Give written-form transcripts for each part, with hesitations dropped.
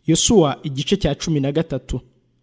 Yosuwa igice cya 13.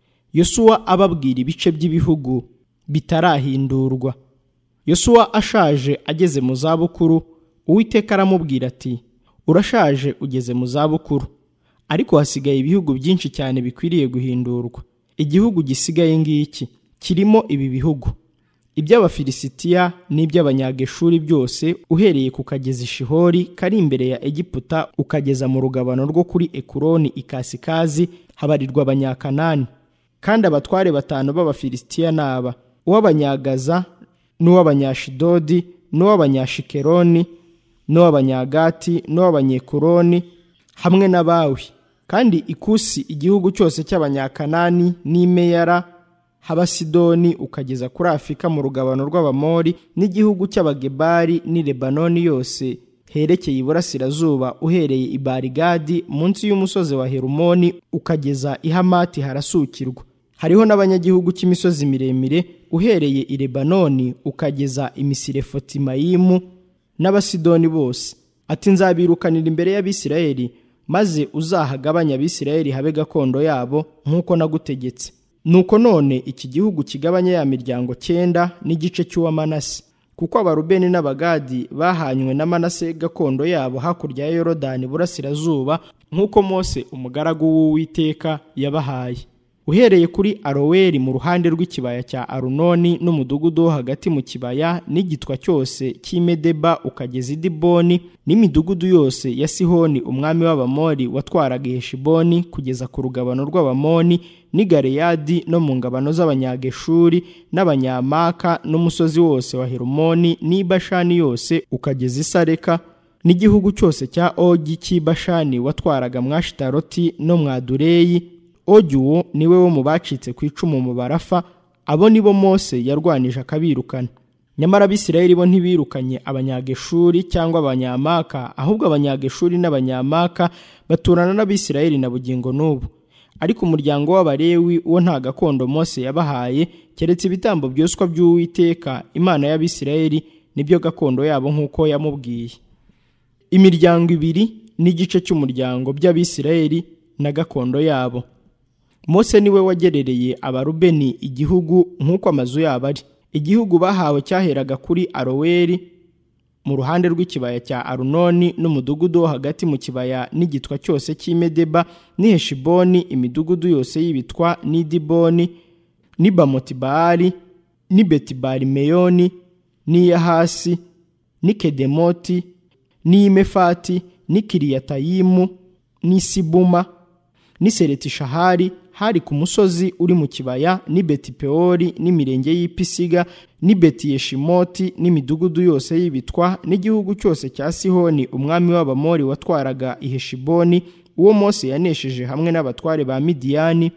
Yosuwa ababwira ibice by'ibihugu bitarahindurwa. Yosuwa ashaje ageze mu zabukuru, Uwiteka aramubwira ati, urashaje ugeze mu zabukuru, ariko hasigaye ibihugu byinshi cyane bikwiriye guhindurwa. Igihugu gisigaye ngiki kirimo ibi bihugu: iby'Abafilisitiya n'iby'Abanyageshuri byose, uhereye ku kagezi Shihori kari imbere ya Egiputa ukageza mu rugabano rwo kuri Ekuroni ikasikazi, habarirwa Abanyakanani. Kandi abatware 5 b'Abafilisitiya naba: uw'Abanyagaza, n'uw'Abanyashidodi, n'uw'Abanyashikeroni, n'uw'Abanyagati, n'uw'Abanyekuroni, hamwe n'Abawi. Kandi Ikusi, igihugu cyose cy'Abanyakanani, n'Imeyara h'Abasidoni ukageza kuri Afika mu rugabano rw'Abamori, n'igihugu cy'Abagebari n'i Lebanoni yose herekeye iburasirazuba, uhereye i Barigadi munsi y'umusozi wa Herumoni ukageza i Hamati harasukirwa. Hariho n'abanyagihugu cy'imisozi miremire, uhereye i Lebanoni ukageza i Misirefotimayimu n'Abasidoni bose. Ati, nzabirukanira imbere y'Abisirayeli, maze uzahagabanya Abisirayeli habe gakondo yabo nk'uko nagutegetse. Nuko none iki gihugu kigabanya ya miryango 9 n'igice cy'uwa Manase, kuko Abarubeni n'Abagadi bahanywe na Manase gakondo yabo hakurya ya Yorodani burasirazuba, nk'uko Mose umugaragu w'Uwiteka yabahaye. Uhereye kuri Aroweri mu ruhande rw'ikibaya cya Arunoni n'umudugudu wo hagati mu kibaya n'igitwa cyose cy'Imedeba ukageza i Diboni, n'imidugudu yose ya Sihoni umwami w'Abamori watwaraga Heshiboni kugeza ku rugabano rw'Abamoni, n'i Galeyadi no mu ngabano z'Abanyageshuri n'Abanyamaka, n'umusozi wose wa Herumoni n'i Bashani yose ukageza i Sareka, n'igihugu cyose cya Ogi cy'i Bashani watwaraga Mwashitaroti no Mwadureyi. Ogi uwo niwe wo mu bacitse ku icumu mu Barafa. Abo nibo Mose yarwanije akabirukana. Nyamara Abisirayeli bo ntibirukanye Abanyageshuri cyangwa Abanyamaka, ahubwo Abanyageshuri n'Abanyamaka baturana n'Abisirayeli na bugingo n'ubu. Ariko umuryango w'Abalewi wo nta gakondo Mose yabahaye, keretse ibitambo byoswa by'Uwiteka Imana y'Abisirayeli, nibyo gakondo yabo nk'uko yamubwiye. Imiryango 2 n'igice cy'umuryango by'Abisirayeli na gakondo yabo. Mose niwe wagerereye Abarubeni igihugu nk'uko amazu yabo ari. Igihugu bahawe cyaheraga kuri Aroweri mu ruhande rw'ikibaya cya Arunoni n'umudugudu wo hagati mu kibaya n'igitwa cyose cy'Imedeba n'i Heshiboni, imidugudu yose y'ibitwa n'i Diboni, n'i Bamotibaali, n'i Betibali-Meyoni, n'i Yahasi, n'i Kedemoti, n'i Mefati, n'i Kiriyatayimu, n'i Sibuma, n'i Sereti-Shahari hari ku musozi uri mu kibaya, n'i Beti-Peori n'imirenge y'Ipisiga, n'i Beti-Yeshimoti n'imidugudu yose y'ibitwa, n'igihugu cyose cya Sihoni umwami w'Abamori watwaraga i Heshiboni, uwo Mose yanesheje hamwe n'abatware ba Midiyani.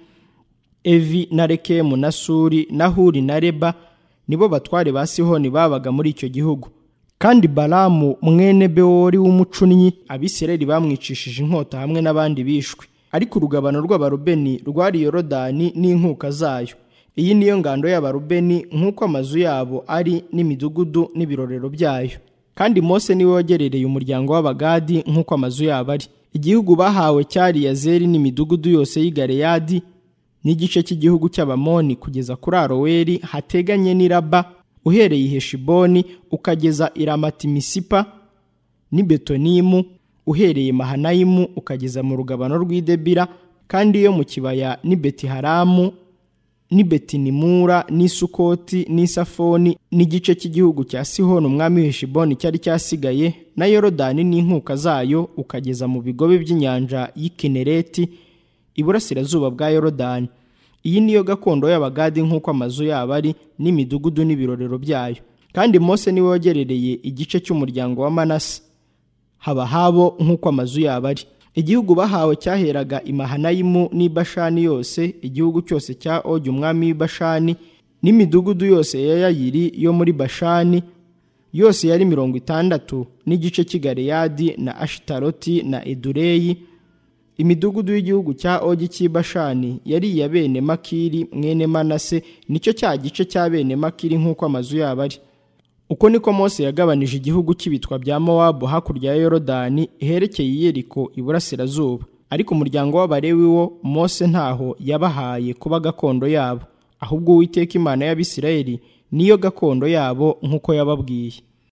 Evi na Rekemu na Suri na Huri na Reba nibo batware ba Sihoni babaga muri icyo gihugu. Kandi Balamu mwene Bewori w'umucunnyi Abisirayeli bamwicishije inkota hamwe n'abandi bishwe. Ariko urugabano rw'Abarubeni rwari Yorodani n'inkuka zayo. Iyi niyo ngando y'Abarubeni nk'uko amazu yabo ari n'imidugudu n'ibirorero byayo. Kandi Mose niwe wagerereye umuryango w'Abagadi nk'uko amazu yabo ari. Igihugu bahawe cyari Yazeri n'imidugudu yose y'i Galeyadi, n'igice cy'igihugu cy'Abamoni kugeza kuri Aroweri hateganye n'i Raba, uhereye i Heshiboni ukageza i Ramati-Misipa, n'i Betonimu, uhereye Mahanayimu ukageza mu rugabano rw'Idebira, kandi yo mu kibaya n'i Betiharamu, n'i Betinimura, n'i Sukoti, n'i Safoni, n'igice cy'igihugu cya Sihoni umwami w'Heshiboni cyari cyasigaye, na Yorodani n'inkuka zayo ukageza mu bigobe by'inyanja y'Ikinereti iburasirazuba bwa Yorodani. Iyi niyo gakondo y'Abagadi nk'uko amazu yabo ari n'imidugudu n'ibirorero byayo. Kandi Mose niwe wagerereye igice cy'umuryango wa Manase, haba habo nk'uko amazu yabo ari. Igihugu bahawe cyaheraga i Mahanayimu n'i Bashani yose, igihugu cyose cya Ogi umwami w'i Bashani, n'imidugudu yose ya Yayiri yo muri Bashani yose yari 60, n'igice cy'i Galeyadi na Ashitaroti na Edureyi. Imidugudu y'igihugu cya Ogi cy'i Bashani yari iya bene Makiri mwene Manase, nicyo cya gice cya bene Makiri nk'uko amazu yabo ari. Uko niko Mose yagabanije igihugu cy'ibitwa bya Mowabu hakurya ya Yorodani herekeye Yeriko iburasirazuba. ariko umuryango w'Abalewi wo Mose ntaho yabahaye kuba gakondo yabo, ahubwo Uwiteka Imana y'Abisirayeli niyo gakondo yabo nk'uko yababwiye.